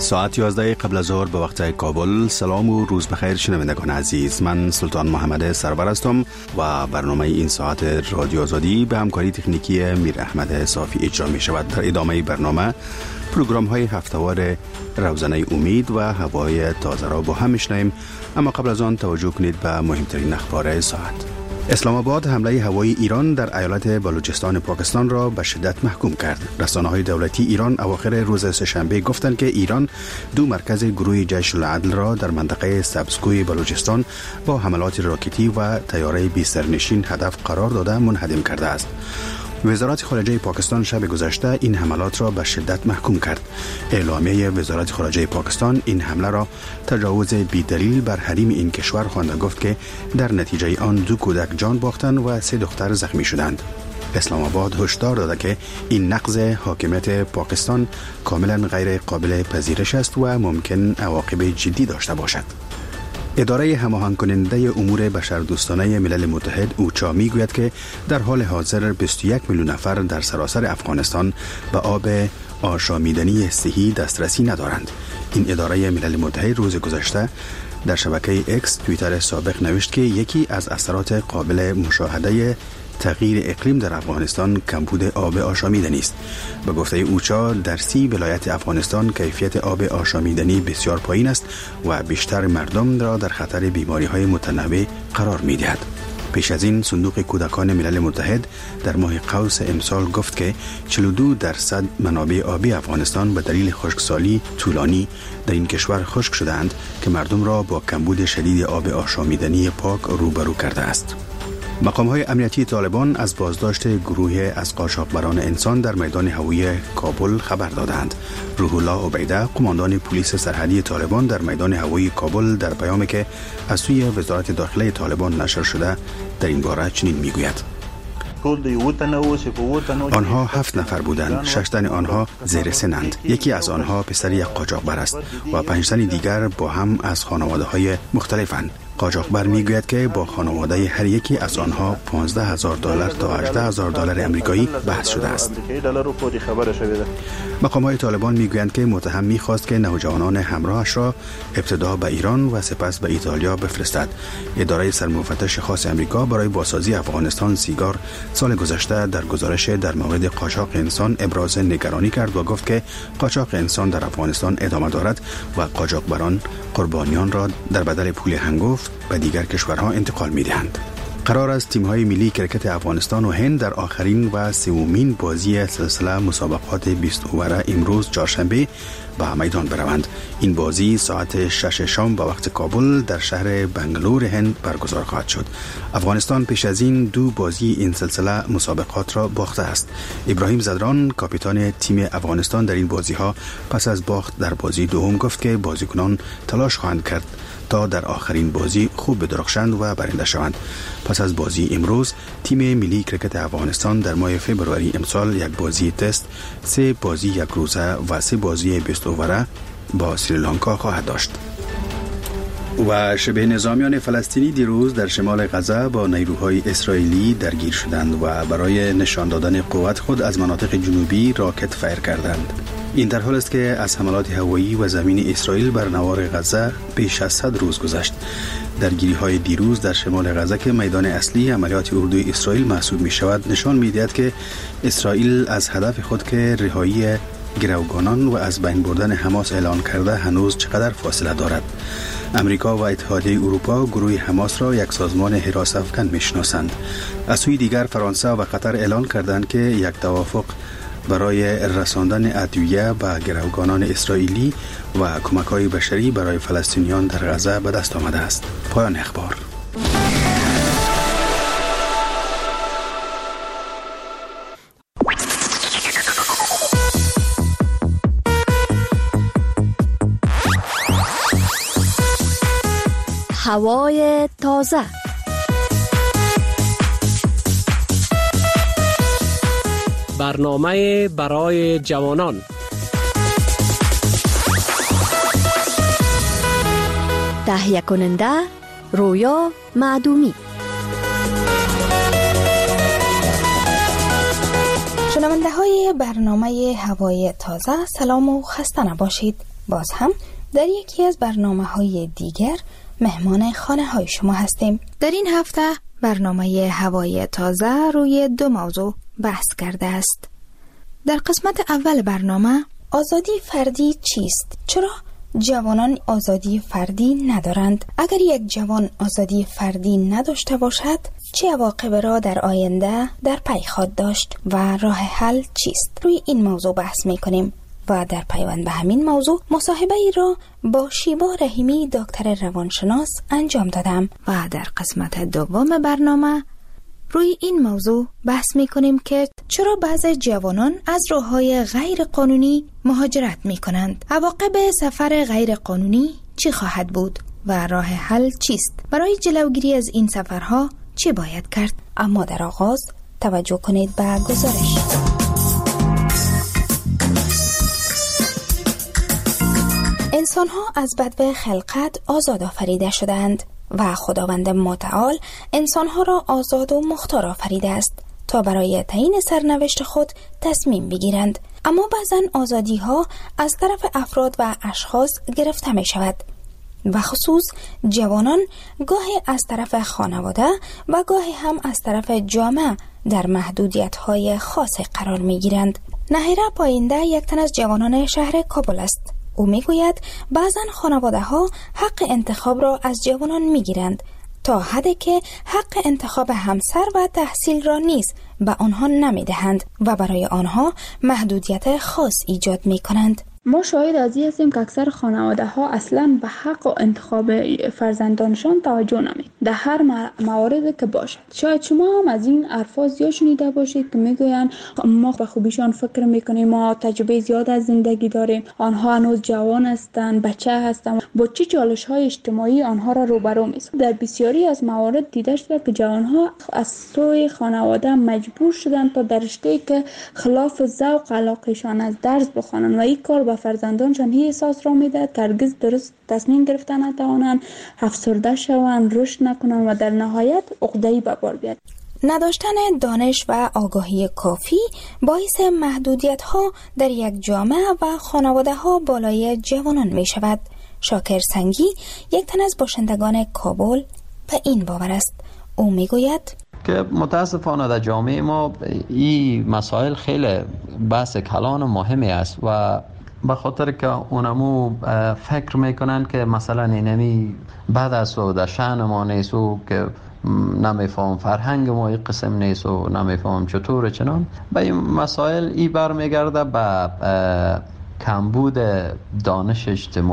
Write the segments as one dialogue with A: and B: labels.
A: ساعت 11 قبل از ظهر به وقت کابل. سلام و روز بخیر شنوندگان عزیز، من سلطان محمد سرور هستم و برنامه این ساعت رادیو آزادی به همکاری تکنیکی میر احمد صافی اجرا می شود. در ادامه برنامه پروگرام های هفتهوار روزنه امید و هوای تازه را با هم میشنویم، اما قبل از آن توجه کنید به مهمترین اخبار ساعت. اسلام آباد حمله هوایی ایران در ایالت بلوچستان پاکستان را به شدت محکوم کرد. رسانه‌های دولتی ایران اواخر روز سه‌شنبه گفتند که ایران 2 مرکز گروه جیش العدل را در منطقه سبزگوی بلوچستان با حملات راکتی و طیاره بی سرنشین هدف قرار داده منهدم کرده است. وزارت خارجه پاکستان شب گذشته این حملات را به شدت محکوم کرد. اعلامیه وزارت خارجه پاکستان این حمله را تجاوز بی‌دلیل بر حریم این کشور خوانده گفت که در نتیجه آن 2 کودک جان باختند و 3 دختر زخمی شدند. اسلام آباد هشدار داده که این نقض حاکمیت پاکستان کاملا غیر قابل پذیرش است و ممکن عواقب جدی داشته باشد. اداره هماهنگ کننده امور بشردوستانه ملل متحد اوچا میگوید که در حال حاضر 21 میلیون نفر در سراسر افغانستان به آب آشامیدنی صحی دسترسی ندارند. این اداره ملل متحد روز گذشته در شبکه اکس توییتر سابق نوشت که یکی از اثرات قابل مشاهده تغییر اقلیم در افغانستان کمبود آب آشامیدنی است. به گفته اوچا در 30 ولایت افغانستان کیفیت آب آشامیدنی بسیار پایین است و بیشتر مردم را در خطر بیماری‌های متنوع قرار می‌دهد. پیش از این صندوق کودکان ملل متحد در ماه قوس امسال گفت که 42% منابع آبی افغانستان به دلیل خشکسالی طولانی در این کشور خشک شدند که مردم را با کمبود شدید آب آشامیدنی پاک روبرو کرده است. مقام‌های امنیتی طالبان از بازداشت گروه از قاچاقبران انسان در میدان هوایی کابل خبر دادند. روح الله عبیده، قماندان پلیس سرحدی طالبان در میدان هوایی کابل در پیامی که از سوی وزارت داخله طالبان نشر شده در این باره چنین میگوید: آنها 7 نفر بودند. 6 تن آنها زیر سنند. یکی از آنها پسر یک قاچاقبر است و 5 تن دیگر با هم از خانواده‌های مختلفند. قاچاقبر میگوید که با خانواده هر یکی از آنها $15,000 تا $18,000 آمریکایی بحث شده است. مقام‌های طالبان میگویند که متهم میخواست که نوجوانان همراهش را ابتدا به ایران و سپس به ایتالیا بفرستد. اداره سرمفتش خاص آمریکا برای بازسازی افغانستان سیگار سال گذشته در گزارش در مورد قاچاق انسان ابراز نگرانی کرد و گفت که قاچاق انسان در افغانستان ادامه دارد و قاچاقبران قربانیان را در بدل پول هنگفت به دیگر کشورها انتقال می‌دهند. قرار است تیم‌های ملی کرکت افغانستان و هند در آخرین و سومین بازی سلسله مسابقات 20 اوور امروز چهارشنبه به میدان بروند. این بازی ساعت 6 شام به وقت کابل در شهر بنگلور هند برگزار خواهد شد. افغانستان پیش از این 2 بازی این سلسله مسابقات را باخته است. ابراهیم زدران کاپیتان تیم افغانستان در این بازی‌ها پس از باخت در بازی دوم گفت که بازیکنان تلاش خواهند کرد تا در آخرین بازی خوب بدرخشند و برنده شوند. پس از بازی امروز تیم ملی کرکت افغانستان در ماه فوریه امسال 1 بازی تست، 3 بازی 1 روزه و 3 بازی 20 اووره با سریلانکا خواهد داشت. و شبه نظامیان فلسطینی دیروز در شمال غزه با نیروهای اسرائیلی درگیر شدند و برای نشان دادن قوت خود از مناطق جنوبی راکت فیر کردند. این در حال است که از حملات هوایی و زمینی اسرائیل بر نوار غزه بیش از 100 روز گذشت. درگیری‌های دیروز در شمال غزه که میدان اصلی عملیات اردوی اسرائیل محسوب می‌شود نشان می‌دهد که اسرائیل از هدف خود که رهایی گروگانان و از بین بردن حماس اعلان کرده هنوز چقدر فاصله دارد. امریکا و اتحادیه اروپا گروه حماس را یک سازمان حراس افکن می‌شناسند. از سوی دیگر فرانسه و قطر اعلان کردند که یک توافق برای رساندن ادویه به گروگانان اسرائیلی و کمک‌های بشری برای فلسطینیان در غزه به دست آمده است. پایان اخبار.
B: هوای تازه.
C: برنامه برای جوانان.
B: تهیه کننده رویا معدومی.
D: شنونده های برنامه هوای تازه، سلام و خسته نباشید. باز هم در یکی از برنامه‌های دیگر مهمان خانه‌های شما هستیم. در این هفته برنامه هوای تازه روی 2 موضوع بحث کرده است. در قسمت اول برنامه آزادی فردی چیست؟ چرا جوانان آزادی فردی ندارند؟ اگر یک جوان آزادی فردی نداشته باشد چه عواقب را در آینده در پی خواهد داشت و راه حل چیست؟ روی این موضوع بحث می‌کنیم و در پیوند به همین موضوع مصاحبه ای را با شیبا رحیمی دکتر روانشناس انجام دادم و در قسمت دوم برنامه روی این موضوع بحث می‌کنیم که چرا بعضی جوانان از راه‌های غیر قانونی مهاجرت می‌کنند؟ عواقب سفر غیر قانونی چی خواهد بود و راه حل چیست؟ برای جلوگیری از این سفرها چی باید کرد؟ اما در آغاز توجه کنید به گزارش. انسان‌ها از بدو خلقت آزاد آفریده شدند و خداوند متعال انسان‌ها را آزاد و مختار آفریده است تا برای تعیین سرنوشت خود تصمیم بگیرند. اما بعضن آزادی‌ها از طرف افراد و اشخاص گرفته می شود و خصوص جوانان گاهی از طرف خانواده و گاهی هم از طرف جامعه در محدودیت‌های خاص قرار می‌گیرند. نهیره پاینده یک تن از جوانان شهر کابل است. او میگوید بعضن خانواده‌ها حق انتخاب را از جوانان می‌گیرند تا حدی که حق انتخاب همسر و تحصیل را نیز به آنها نمی‌دهند و برای آنها محدودیت خاص ایجاد می‌کنند.
E: ما شاهد از این هستیم که اکثر خانواده ها اصلا به حق و انتخاب فرزندانشان توجه نمی در هر مواردی که باشد. شاید شما هم از این الفاظ زیاد شنیده باشید که میگویند ما به خوبیشان فکر میکنیم، ما تجربه زیاد از زندگی داریم، آنها هنوز جوان هستند، بچه هستند، با چه چالش های اجتماعی آنها را روبرو می‌سازد. در بسیاری از موارد دیده شده که جوانها از سوی خانواده مجبور شدند تا در رشته‌ای که خلاف ذوق علاقه‌شان از درس بخوانند و این کار فرزندانشان هی احساس را میدهد که هرگز درست تصمیم گرفتن نتوانند، افسرده شوند، رشد نکنند و در نهایت عقده‌ای به بار بیاید.
D: نداشتن دانش و آگاهی کافی باعث محدودیت‌ها در یک جامعه و خانواده‌ها بالای جوانان می شود. شاکر سنگی یک تن از باشندگان کابل به این باور است. او می گوید
F: که متاسفانه در جامعه ما این مسائل خیلی بحث کلان مهمی است و به خاطر که اونمو فکر میکنن که مثلا اینمی بعد از و در شأن ما نیست و که نمیفهم فرهنگ ما این قسم نیست و نمیفهم چطور چنان به این مسائل ای برمیگرده به کمبود دانش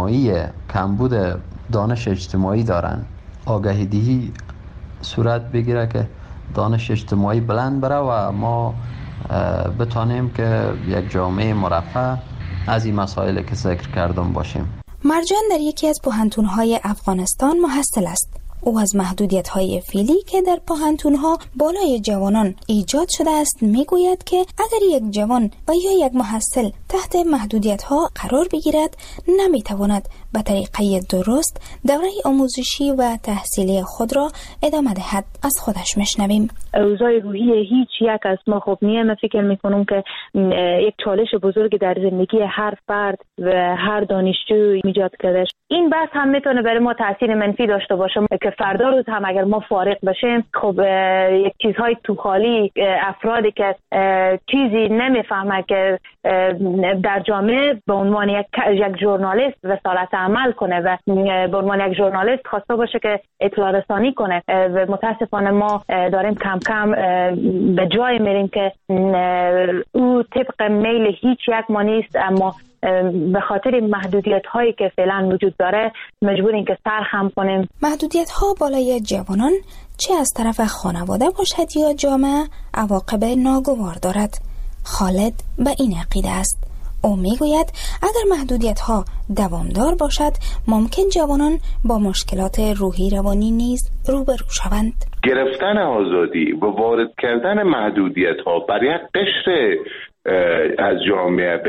F: اجتماعی دارن. آگاهی دهی صورت بگیره که دانش اجتماعی بلند بره و ما بتانیم که یک جامعه مرفه از این مسائل که ذکر کردم باشیم.
D: مرجان در یکی از پوهنتون‌های افغانستان محصل است. او از محدودیت‌های فعلی که در پوهنتون‌ها بالای جوانان ایجاد شده است میگوید که اگر یک جوان و یا یک محصل تحت محدودیت‌ها قرار بگیرد نمیتواند به طریقه درست دوره آموزشی و تحصیلی خود را ادامه دهد. از خودش میشنویم.
G: اوضاع روحی هیچ یک از ما خوب نیست. من فکر میکنم که یک چالش بزرگ در زندگی هر فرد و هر دانشجو ایجاد کرده. این بحث هم میتونه برای ما تاثیر منفی داشته باشه که فردا روز هم اگر ما فارغ بشیم خب یک چیزهای تو خالی افرادی که چیزی نمیفهمه که در جامعه به عنوان یک ژورنالیست رسالت عمل کنه و به عنوان یک ژورنالیست خواسته باشه که اطلاع رسانی کنه و متاسفانه ما داریم کم کم به جای میریم که او طبق میل هیچ یک ما نیست، اما به خاطر محدودیت هایی که فعلا وجود داره مجبوریم که سرخم کنیم.
D: محدودیت ها بالای جوانان چه از طرف خانواده باشد یا جامعه عواقب ناگوار دارد. خالد به این عقیده است. او میگوید اگر محدودیت ها دوامدار باشد ممکن جوانان با مشکلات روحی روانی نیز روبرو شوند.
H: گرفتن آزادی و وارد کردن محدودیت ها بر یک قشر از جامعه به یک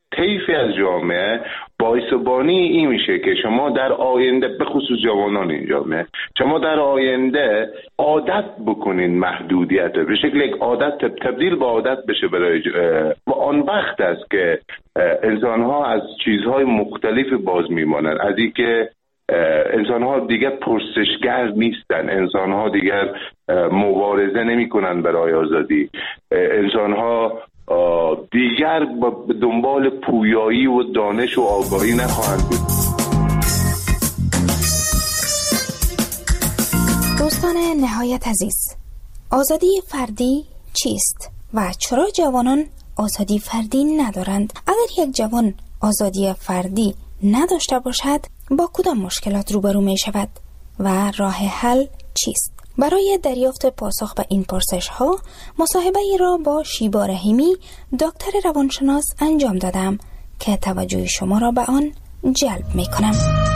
H: طیفی از جامعه باعث بانی این میشه که شما در آینده، به خصوص جوانان این جامعه، شما در آینده عادت بکنین محدودیت به شکل یک عادت تبدیل به عادت بشه برای و آن وقت است که انسان‌ها از چیزهای مختلف باز میمانند، از این که انسان‌ها دیگر پرسشگر نیستن، انسان‌ها دیگر مبارزه نمی‌کنن برای آزادی، انسان‌ها دیگر به دنبال پویایی و دانش و آگاهی نخواهند بود.
D: دوستان نهایت عزیز، آزادی فردی چیست و چرا جوانان آزادی فردی ندارند؟ اگر یک جوان آزادی فردی نداشته باشد با کدام مشکلات روبرو می شود و راه حل چیست؟ برای دریافت پاسخ به این پرسش ها مصاحبه ای را با شیبا رحیمی دکتر روانشناس انجام دادم که توجه شما را به آن جلب می کنم.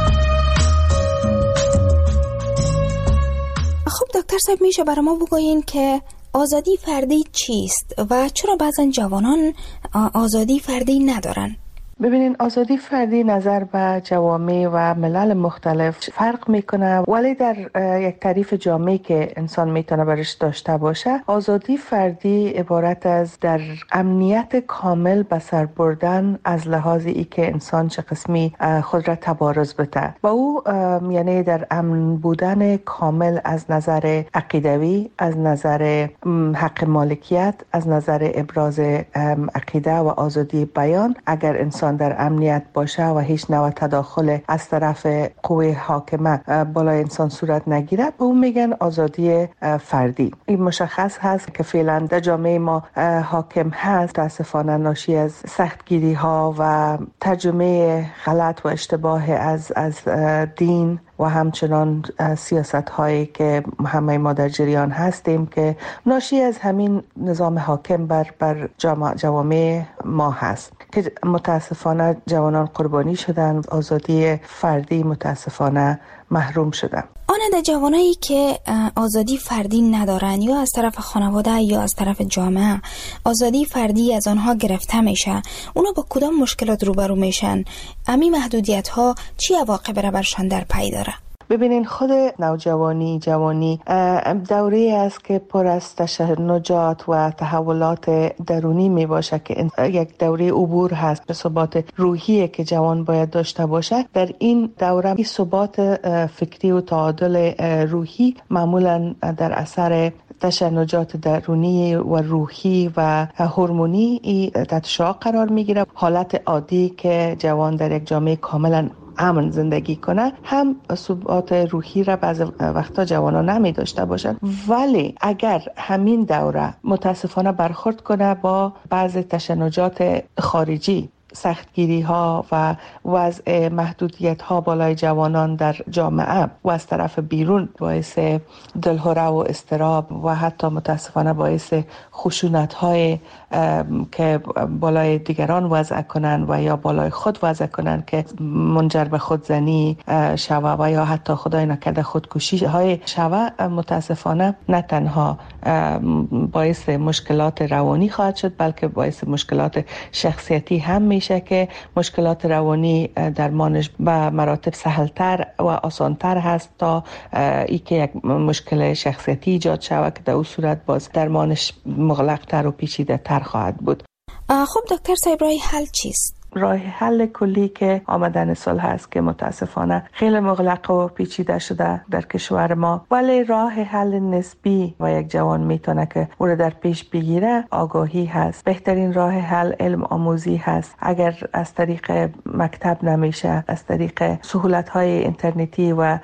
D: خب دکتر صاحب، میشه برای ما بگویین که آزادی فردی چیست و چرا بعضا جوانان آزادی فردی ندارن؟
I: ببینین، آزادی فردی نظر به جوامع و ملل مختلف فرق میکنه، ولی در یک تعریف جامعی که انسان میتونه برش داشته باشه، آزادی فردی عبارت از در امنیت کامل به سر بردن از لحاظ ای که انسان چه قسمی خود را تبارز بده و او یعنی در امن بودن کامل از نظر عقیدوی، از نظر حق مالکیت، از نظر ابراز عقیده و آزادی بیان. اگر انسان در امنیت باشه و هیچ نوع تداخل از طرف قوه حاکمه بالای انسان صورت نگیره، به اون میگن آزادی فردی. این مشخص هست که فعلا در جامعه ما حاکم هست، متاسفانه ناشی از سختگیری ها و ترجمه غلط و اشتباه از دین و همچنان سیاست هایی که همه ما در جریان هستیم که ناشی از همین نظام حاکم بر جوامع ما هست که متاسفانه جوانان قربانی شدن، آزادی فردی متاسفانه محروم شدن.
D: آن جوانایی که آزادی فردی ندارن یا از طرف خانواده یا از طرف جامعه آزادی فردی از آنها گرفته میشه، اونا با کدام مشکلات روبرو میشن؟ امی محدودیت ها چی عواقب را برشان در پی داره؟
I: ببینین، خود نوجوانی جوانی دوره است که پر از تشنجات و تحولات درونی می باشه که یک دوره عبور هست به ثبات روحی که جوان باید داشته باشه. در این دوره این ثبات فکری و تعادل روحی معمولا در اثر تشنجات درونی و روحی و هورمونی تحت شعاع قرار میگیره. حالت عادی که جوان در یک جامعه کاملا امن زندگی کنه هم ثبات روحی را بعض وقتا جوانان نمی داشته باشند، ولی اگر همین دوره متاسفانه برخورد کنه با بعض تشنجات خارجی، سختگیری ها و وضع محدودیت ها بالای جوانان در جامعه و از طرف بیرون باعث دلهره و اضطراب و حتی متاسفانه باعث خشونت های که بالای دیگران وضع کنن و یا بالای خود وضع کنن که منجر به خودزنی شوه و یا حتی خدای نکرده خودکشی های شوه، متاسفانه نه تنها باعث مشکلات روانی خواهد شد بلکه باعث مشکلات شخصیتی هم میشه که مشکلات روانی درمانش به مراتب سهلتر و آسانتر هست تا ای که یک مشکل شخصیتی ایجاد شود که در اون صورت باز درمانش مغلق‌تر و پیچیده‌تر خواهد بود.
D: خب دکتر صاحب، راه حل چیست؟
I: راه حل کلی که آمدن سال هست که متاسفانه خیلی مغلق و پیچیده شده در کشور ما، ولی راه حل نسبی و یک جوان میتونه که او را در پیش بگیره آگاهی هست. بهترین راه حل علم آموزی هست. اگر از طریق مکتب نمیشه، از طریق سهولت‌های اینترنتی و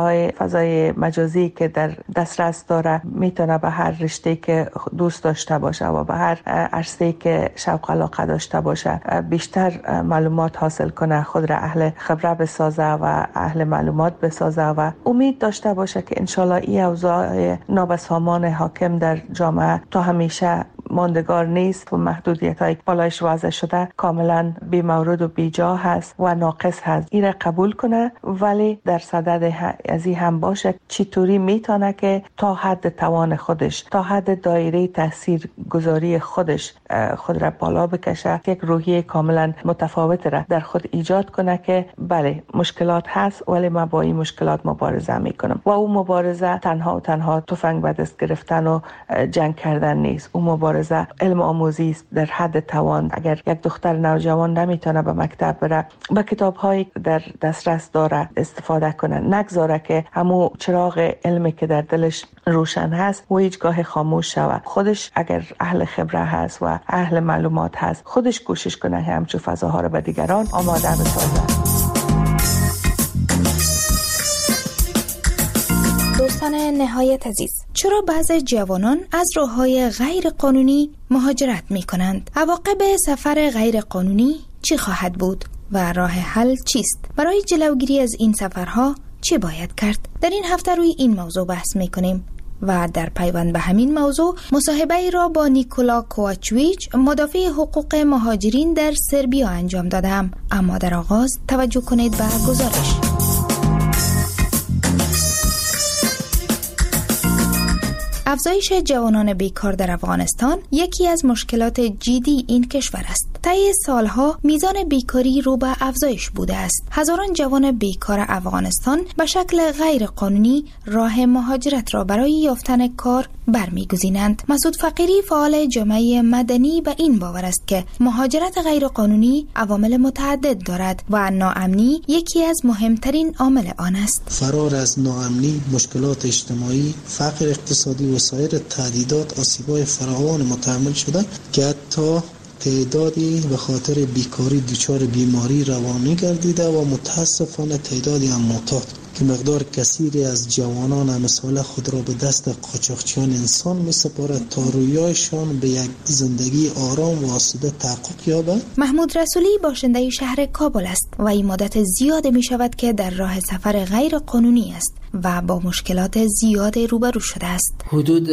I: فضای مجازی که در دسترس داره میتونه به هر رشته که دوست داشته باشه و به هر عرصه‌ای که شوق علاقه داشته باشه بیشتر معلومات حاصل کنه، خود را اهل خبره بسازه و اهل معلومات بسازه و امید داشته باشه که انشالله این اوضاع نابسامان حاکم در جامعه تا همیشه ماندگار نیست و محدودیت‌های بالایش وضع شده کاملا بی مورد و بی جا هست و ناقص هست. این قبول کنه، ولی در صدد از این هم باشه چطوری میتونه که تا حد توان خودش، تا حد دایره تاثیر گذاری خودش خود را بالا بکشه، یک روحیه کاملا متفاوت را در خود ایجاد کنه که بله مشکلات هست ولی ما با این مشکلات مبارزه میکنم. و اون مبارزه تنها تفنگ به دست گرفتن و جنگ کردن نیست. اون مبارزه علم آموزی است در حد توان. اگر یک دختر نوجوان نمیتونه به مکتب بره، با کتاب‌هایی در دسترس داره استفاده کنه، نگذاره که همون چراغ علمی که در دلش روشن هست و هیچگاه خاموش شود. خودش اگر اهل خبره هست و اهل معلومات هست، خودش کوشش کنه همچون فضاها رو به دیگران آماده بسازه.
D: دوستان نهایت عزیز، چرا بعضی جوانان از راه‌های غیر قانونی مهاجرت می‌کنند؟ عواقب سفر غیر قانونی چی خواهد بود و راه حل چیست؟ برای جلوگیری از این سفرها چه باید کرد؟ در این هفته روی این موضوع بحث می‌کنیم و در پیوند به همین موضوع مصاحبه را با نیکولا کوواچویچ، مدافع حقوق مهاجرین در سربیا انجام دادم. اما در آغاز توجه کنید به گزارش. افزایش جوانان بیکار در افغانستان یکی از مشکلات جدی این کشور است. طی سالها میزان بیکاری رو به افزایش بوده است. هزاران جوان بیکار افغانستان به شکل غیر قانونی راه مهاجرت را برای یافتن کار برمیگزینند. مسعود فقیری، فعال جامعه مدنی، به این باور است که مهاجرت غیر قانونی عوامل متعدد دارد و ناامنی یکی از مهمترین عامل آن است.
J: فرار از ناامنی، مشکلات اجتماعی، فقر اقتصادی و سایر تهدیدات آسیب‌های فراوان متحمل شده که حتی تعدادی به خاطر بیکاری دچار بیماری روانی گردیده و متاسفانه تعدادی هم معتاد که مقدار کثیری از جوانان امثال خود را به دست قاچاقچیان انسان می سپارد تا رویایشان به یک زندگی آرام و آسوده تحقق یابد.
D: محمود رسولی باشنده شهر کابل است و این مدت زیاد می شود که در راه سفر غیر قانونی است و با مشکلات زیاد روبرو شده است.
K: حدود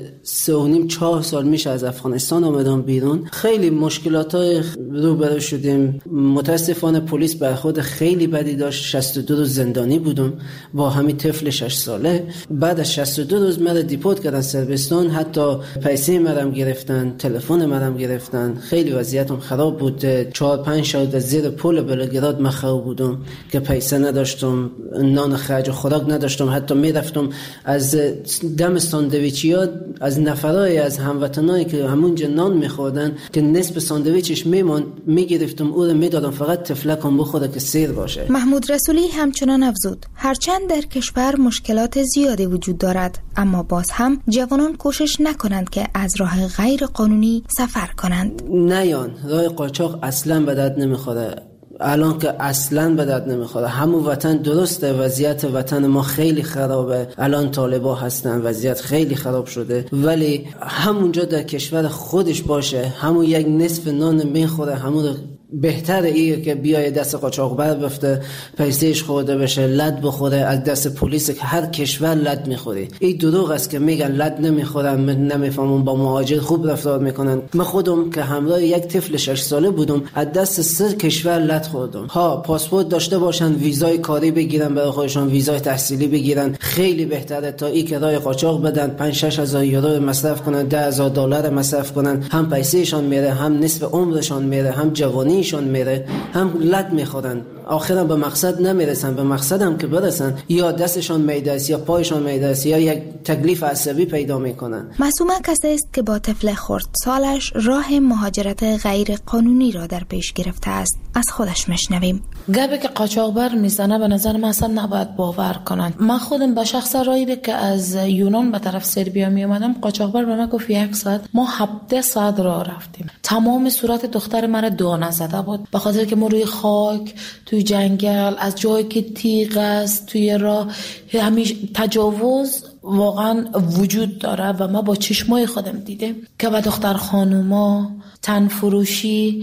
K: 3.5-4 سال میشه از افغانستان آمدم بیرون. خیلی مشکلات روبرو شدیم. متاسفانه پلیس برخورد خیلی بدی داشت. 62 روز زندانی بودم با همین طفل 6 ساله. بعد از 62 روز مرا دیپورت کردن سربستان. حتی پیسه مرا گرفتن، تلفن مرا گرفتن. خیلی وضعیتم خراب بود. 4-5 شب زیر پل بلگراد مخو بودم که پیسه نداشتم، نان خرج و خوراک نداشتم. حتی میرفتم از دم ساندویچیا از نفرای از هموطنایی که همونجا نان میخوردن که نصف ساندویچش میموند میگرفتم او رو میدادم فقط تفلکم بخوره که سیر باشه.
D: محمود رسولی همچنان افزود هرچند در کشور مشکلات زیادی وجود دارد، اما باز هم جوانان کوشش نکنند که از راه غیر قانونی سفر کنند.
K: نیان راه قاچاق اصلا به درد نمیخوره. الان که اصلا به درد نمیخوره. همون وطن درسته، وضعیت وطن ما خیلی خرابه. الان طالبا هستن، وضعیت خیلی خراب شده، ولی همونجا در کشور خودش باشه، همون یک نصف نان میخوره، همون بهتره ایه که بیای دست قاچاقبر بفته، پیسهش خورده بشه، لد بخوره از دست پلیس که هر کشور لد میخوری. این دروغ است که میگن لد نمیخورن، من نمیفهمم با مهاجر خوب رفتار میکنن. من خودم که همراه یک طفل 6 ساله بودم از دست 3 کشور لد خوردم. ها پاسپورت داشته باشن، ویزای کاری بگیرن برای خودشون، ویزای تحصیلی بگیرن، خیلی بهتره تا این که راه قاچاق بدن 5-6 هزار یورو مصرف کنن، 10,000 دلار مصرف کنن. هم پیسهشون میره، هم نصف عمرشون میره، هم جوانی شون میره، هم لد میخورن. آخرا به مقصد نمیرسن. به مقصد هم که برسن یا دستشون میده است یا پایشون میده است یا یک تکلیف عصبی پیدا میکنن.
D: معصومه کسی است که با طفل خردسالش راه مهاجرت غیر قانونی را در پیش گرفته است. از خودش میشنویم.
L: گپی که قاچاقبر میزنه به نظر من اصلا نباید باور کنن. من خودم به شخص رایی که از یونان به طرف سربیا می اومدم، قاچاقبر به من گفت 1 ساعت. ما 17 ساعت راه رفتیم. تمام صورت دختر من دانه زده بود به خاطر که ما روی خاک، توی جنگل، از جایی که تیغ است توی راه، همیشه تجاوز واقعا وجود داره و ما با چشمای خودم دیدم که با دختر خانوما تن فروشی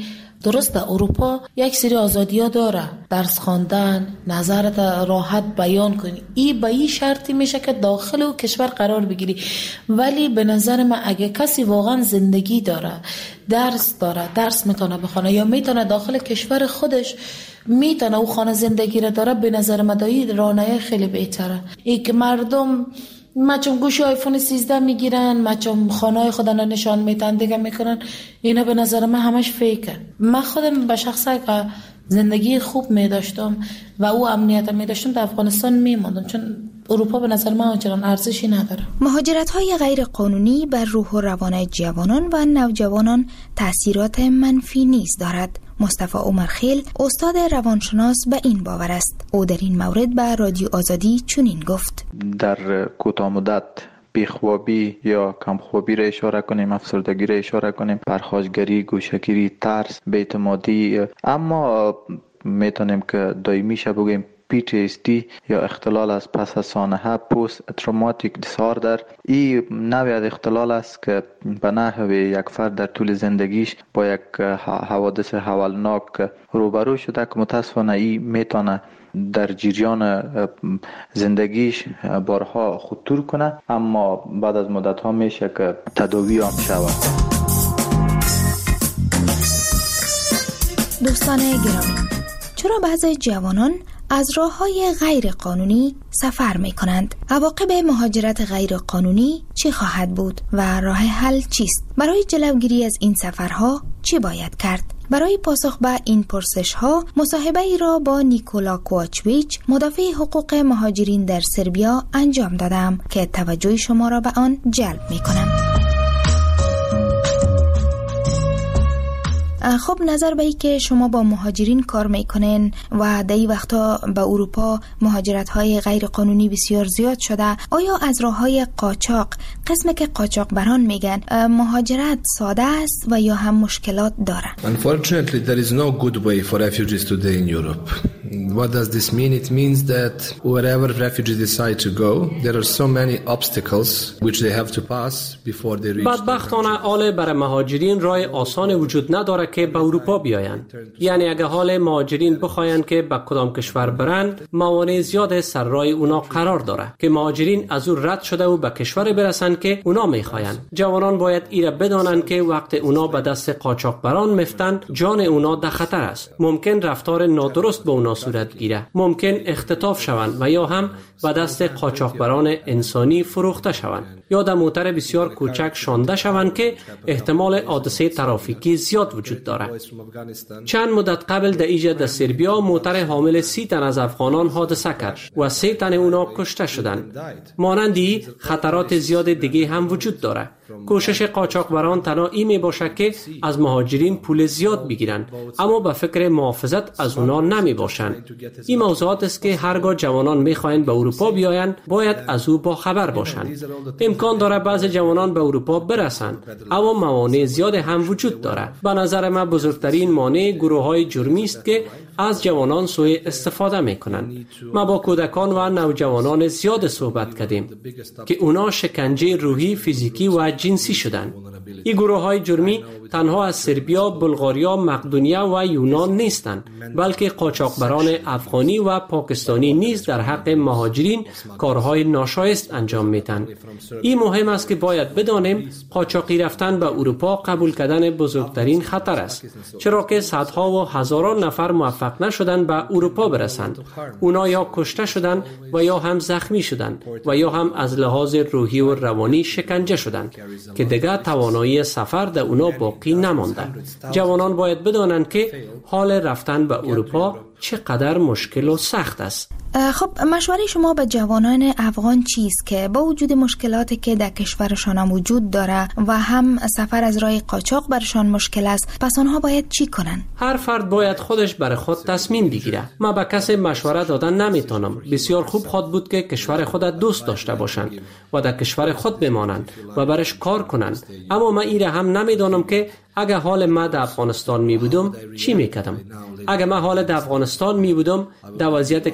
L: درسته اروپا یک سری آزادی‌ها داره، درس خواندن، نظرت راحت بیان کنی، این به این شرطی میشه که داخل او کشور قرار بگیری. ولی به نظر من اگه کسی واقعا زندگی داره، درس داره، درس میتونه بخونه یا میتونه داخل کشور خودش میتونه او خانه زندگی را داره، به نظر من دایی رانه خیلی بهتره. ای که مردم مچم گوشی آیفون 13 میگیرن، مچم خانه خودن نشان میتن دیگه میکنن، اینا به نظر من همش فیکه. من خودم به شخصه که زندگی خوب میداشتم و او امنیت میداشتم در افغانستان میماندم، چون اروپا به نظر من آنچنان ارزشی نداره.
D: مهاجرت‌های غیر قانونی بر روح و روان جوانان و نوجوانان تأثیرات منفی نیز دارد. مصطفی عمرخیل استاد روانشناس به این باور است. او در این مورد به رادیو آزادی چنین گفت:
M: در کوتاه مدت بیخوابی یا کمخوابی را اشاره کنیم، افسردگی را اشاره کنیم، پرخاشگری، گوشه‌گیری، ترس، بی‌اعتمادی، اما میتونیم که دائمی شه بگیم PTSD یا اختلال از پس از سانحه، پست تروماتیک دیساردر. این نوعی از اختلال است که به نحو یک فرد در طول زندگیش با یک حوادث هولناک روبرو شده که متاسفانه این میتونه در جریان زندگیش بارها خطور کنه، اما بعد از مدت ها میشه که تداوی هم شود.
D: دوستان گرامی، چرا بعضی جوانان از راه‌های غیر قانونی سفر می‌کنند؟ عواقب مهاجرت غیر قانونی چی خواهد بود و راه حل چیست؟ برای جلوگیری از این سفرها چی باید کرد؟ برای پاسخ به این پرسش‌ها مصاحبه‌ای را با نیکولا کوواچویچ، مدافع حقوق مهاجرین در سربیا انجام دادم که توجه شما را به آن جلب می‌کنم. خب نظر به ای که شما با مهاجرین کار میکنین و در این وقتا به اروپا مهاجرت های غیر قانونی بسیار زیاد شده، آیا از راه های قاچاق، قسمی که قاچاق بران میگن، مهاجرت ساده است و یا هم مشکلات داره؟
N: Unfortunately, there is no good way for refugees today in Europe. What does this mean? It means that wherever refugees decide to go, there are so many obstacles which they have to pass before they reach.
C: بدبختانه حال برای مهاجرین راه آسان وجود نداره که به اروپا بیایند. یعنی اگه حال مهاجرین بخواین که به کدام کشور برند، موانع زیاد سر راه اونا قرار داره که مهاجرین از او رد شده و به کشور برسن که اونا میخواین. جوانان باید ایره بدانن که وقت اونا به دست قاچاقبران مفتن، جان اونا در خطر است. ممکن رفتار نادرست با اونا صورت گیره، ممکن اختطاف شوند و یا هم به دست قاچاقبران انسانی فروخته شوند یا در موتر بسیار کوچک شانده شوند که احتمال حادثه ترافیکی زیاد وجود دارد. چند مدت قبل در ایجا در سربیا موتر حامل 30 تن از افغانان حادثه کرد و 3 تن اونا کشته شدند. مانندی خطرات زیاد دیگه هم وجود داره. کوشش قاچاقبران تنها این می باشه که از مهاجرین پول زیاد بگیرن، اما به فکر محافظت از اونا نمی باشن. این موضوعات است که هرگاه جوانان می خواهند به اروپا بیاین باید از او با خبر باشند. امکان داره بعضی جوانان به اروپا برسند، اما موانع زیاد هم وجود داره. به نظر من بزرگترین مانع گروه‌های جرمی است که از جوانان سوء استفاده میکنند. ما با کودکان و نوجوانان زیاد صحبت کردیم که اونا شکنجه روحی، فیزیکی و جنسی شدند. این گروه‌های جرمی تنها از سربیا، بلغاریا، مقدونیه و یونان نیستند، بلکه قاچاقبران افغانی و پاکستانی نیز در حق مهاجرین کارهای ناشایست انجام میدن. این مهم است که باید بدانیم قاچاقی رفتن به اروپا قبول کردن بزرگترین خطر است، چرا که صدها و هزاران نفر موفق نشدند به اروپا برسند. اونا یا کشته شدند و یا هم زخمی شدند و یا هم از لحاظ روحی و روانی شکنجه شدند که دیگر توانایی سفر در اونا باقی نمانده. جوانان باید بدانند که حال رفتن به اروپا چقدر مشکل و سخت است.
D: خب مشوره شما به جوانان افغان چیست که با وجود مشکلاتی که در کشورشان وجود داره و هم سفر از راه قاچاق برشان مشکل است، پس آنها باید چی کنن؟
C: هر فرد باید خودش برای خود تصمیم بگیره. ما به کسی مشوره دادن نمیتونم. بسیار خوب خود بود که کشور خود دوست داشته باشند و در کشور خود بمانند و برش کار کنند، اما من ایره هم نمیدونم که اگه حال ما در افغانستان می بودم چی میکردم. اگه من حال در افغانستان می بودم در وضعیتی که طالب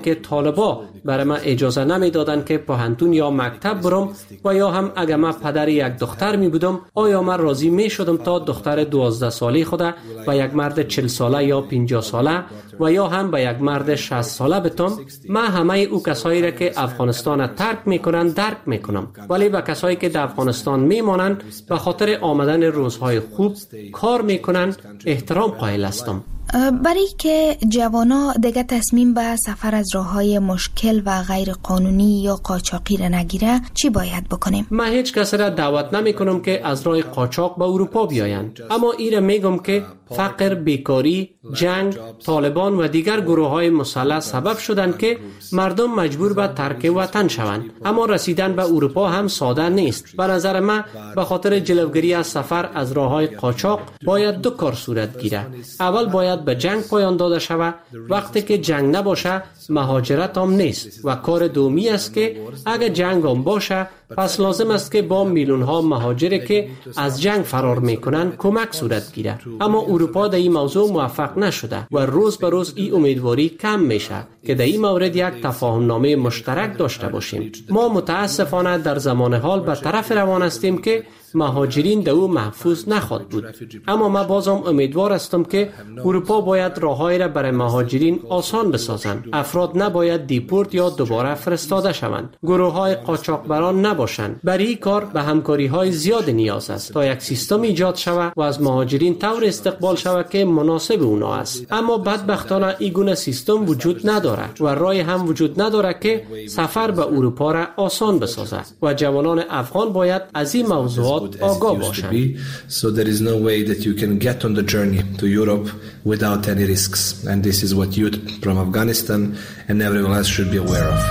C: طالبا برای من اجازه نمیدادند که پوهنتون یا مکتب برم و یا هم اگر من پدر یک دختر می بودم آیا من راضی می شدم تا دختر 12 ساله خود و یک مرد 40 ساله یا 50 ساله و یا هم به یک مرد 60 ساله بتم. من همه او کسایی را که افغانستان ترک میکنن درک میکنم، ولی به کسایی که در افغانستان میمانند به خاطر آمدن روزهای خوب کار میکنن احترام قائل هستم.
D: برای که جوانا دیگه تصمیم به سفر از راههای مشکل و غیر قانونی یا قاچاقی را نگیره چی باید بکنیم؟
C: من هیچ کس را دعوت نمی کنم که از راه قاچاق به اروپا بیایند، اما ایره میگم که فقر، بیکاری، جنگ، طالبان و دیگر گروه های مسلح سبب شدند که مردم مجبور به ترک وطن شوند. اما رسیدن به اروپا هم ساده نیست. به نظر من به خاطر جلوگیری از سفر از راه های قاچاق باید دو کار صورت گیره. اول باید به جنگ پایان داده شود. وقتی که جنگ نباشه مهاجرت هم نیست و کار دومی است که اگر جنگ هم باشه پس لازم است که با میلیون ها مهاجری که از جنگ فرار میکنن کمک صورت گیره. اما اروپا در این موضوع موفق نشده و روز به روز این امیدواری کم میشه که در این مورد یک تفاهم نامه مشترک داشته باشیم. ما متاسفانه در زمان حال به طرف روان هستیم که مهاجرین در او محفوظ نخواهد بود. اما من بازم امیدوار هستم که اروپا باید راههایی را برای مهاجرین آسان بسازند. افراد نباید دیپورت یا دوباره فرستاده شوند. گروه های قاچاقبران نباشند. برای این کار به همکاری های زیاد نیاز است تا یک سیستم ایجاد شود و از مهاجرین طور استقبال شود که مناسب اونا است. اما بدبختانه این گونه سیستم وجود نداره و راه هم وجود نداره که سفر به اروپا را آسان بسازد و جوانان افغان باید از این موضوعات آگاه باشند.
N: So there is no way that you can get on the journey to Europe without any risks, and this is what youth from Afghanistan and everyone else should be aware of.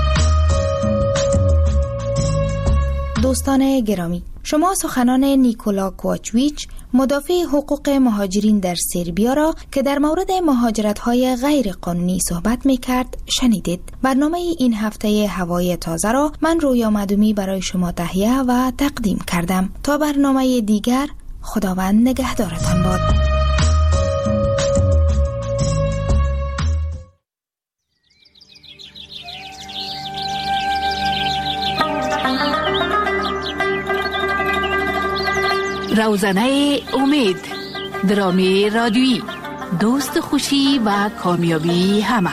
D: دوستان گرامی، شما سخنان نیکولا کوچویچ مدافع حقوق مهاجرین در سربیا را که در مورد مهاجرت‌های غیر قانونی صحبت می‌کرد شنیدید. برنامه این هفته هوای تازه را من رویا مدومی برای شما تهیه و تقدیم کردم. تا برنامه دیگر خداوند نگهدارتان باد.
O: روزنه امید، درامی رادیویی، دوست خوشی و کامیابی همه.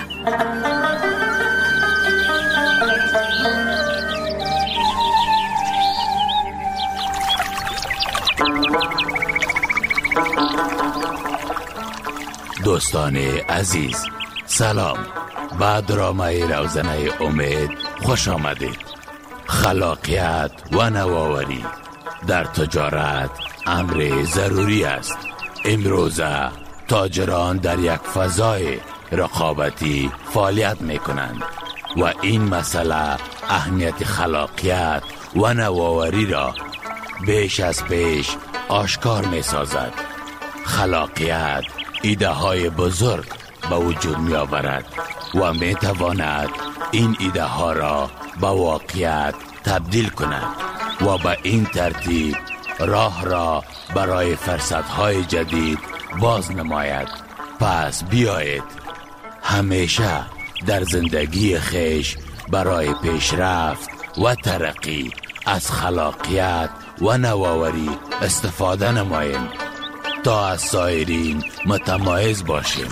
P: دوستان عزیز سلام، به درامه روزنه امید خوش آمدید. خلاقیت و نوآوری در تجارت امر ضروری است. امروزه تاجران در یک فضای رقابتی فعالیت می کنند و این مسئله اهمیت خلاقیت و نوآوری را بیش از پیش آشکار می سازد. خلاقیت ایده های بزرگ به وجود می آورد و می تواند این ایده ها را به واقعیت تبدیل کند و به این ترتیب راه را برای فرصت‌های جدید باز نماید. پس بیایید همیشه در زندگی خویش برای پیشرفت و ترقی از خلاقیت و نوآوری استفاده نماییم تا از سایرین متمایز باشیم.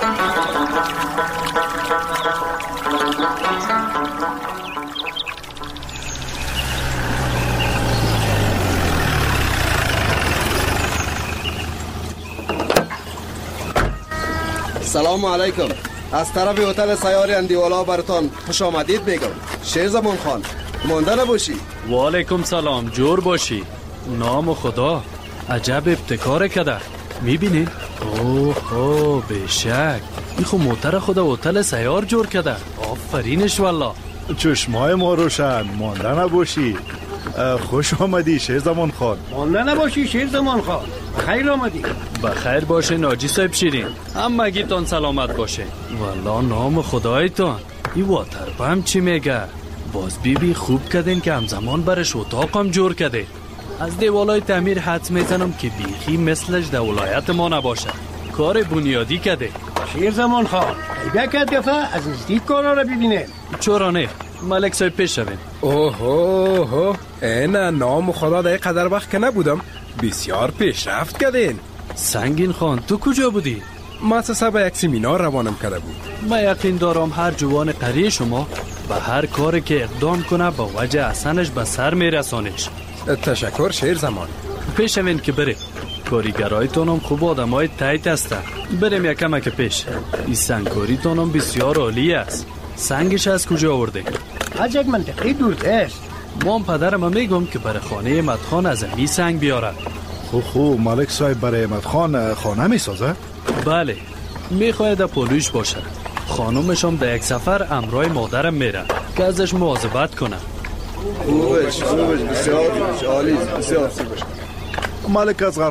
Q: سلام علیکم. از طرف هتل سیاری اندیوالا براتان خوش آمدید میگم. شیرزمان خان مانده نباشی.
R: و علیکم سلام، جور باشی. نام خدا، عجب ابتکار کده. میبینین؟ اوه بشک این خو موتر خدا هتل سیار جور کده. آفرینش والله.
S: چشمای ما روشن، مانده نباشی. خوش آمدی شیرزمان خان.
T: مانده نباشی شیرزمان خان. خیر آمدی.
R: بخیر باشه ناجی صاحب شیرین. همگیتان سلامت باشه. والله نام خدایتان. این واتر پمپ چی میگه؟ باز بیبی خوب کردین که همزمان برش اتاقم جور کرده. از دیوالای تعمیر حدس میزنم که بیخی مثلش در ولایت ما نباشه. کار بنیادی کرده.
T: شیرزمان خان بیاید دفعه از نزدیک کارا را ببینیم.
R: چرا نه؟ ملک صاحب پیش شویم.
U: اوه اینا نام خدا در قدر وقت که نبودم بسیار پیشرفت کردین.
R: سنگین خان تو کجا بودی؟
U: مؤسسه به یک سمینار روانم کرده بود.
R: من یقین دارم هر جوان قریه شما به هر کاری که اقدام کنه با وجه احسنش به سر میرسانش.
U: تشکر شیرزمان.
R: پیش شوین که بریم. کاریگرایتونم خوب آدمای تایت هستن. بریم یکم که پیش. این سنگکاریتونم بسیار عالی است. سنگش از کجا آورده؟
T: از یک منطقه دورتست.
R: مام پدرم میگم که برای خانه مدخان از این سنگ بیاره.
S: خوب ملک صاحب برای مدخان خانه میسازه؟
R: بله، میخواید پولوش باشه. خانومشم در یک سفر امرای مادرم میره که ازش مواظبت کنه.
Q: خوبش بسیار عالی، بسیار
S: ملک از